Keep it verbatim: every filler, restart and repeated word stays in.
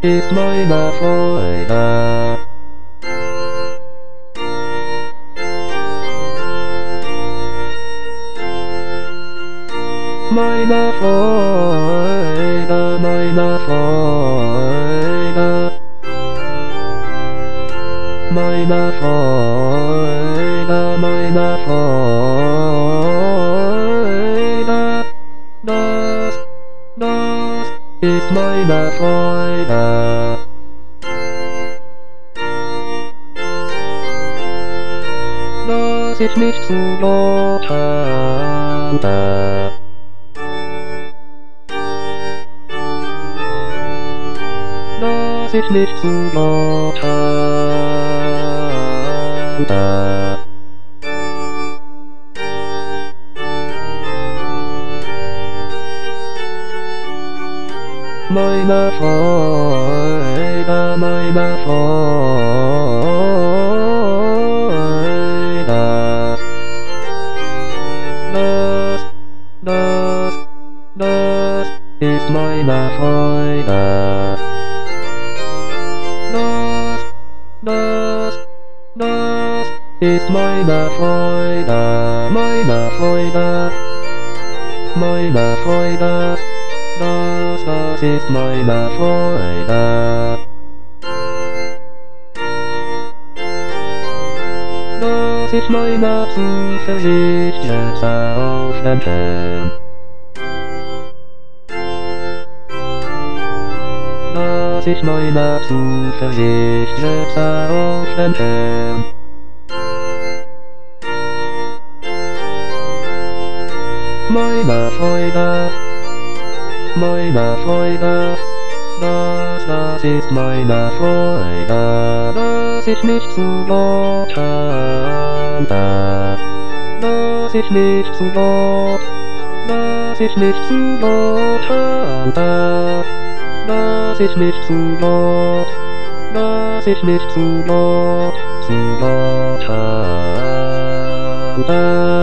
ist meine Freude. Meine Freude, meine Freude. Meine Freude, meine Freude. Das, das ist meine Freude. Dass ich nicht zu Gott habe. Dass ich nicht zu Gott habe. Meine Freude, meine Freude. Das, das, das ist meine Freude. Das, das, das ist meine Freude, meine Freude, meine Freude. Das, das ist meine Freude. Dass ich meine Zuversicht jetzt aufnehme. Dass ich meine Zuversicht jetzt aufnehme. Meine Freude, meine Freude, das, das ist meine Freude, dass ich nicht zu Gott habe, dass ich nicht zu Gott, dass ich nicht zu Gott habe, dass ich nicht zu Gott, dass ich nicht zu Gott, zu Gott habe.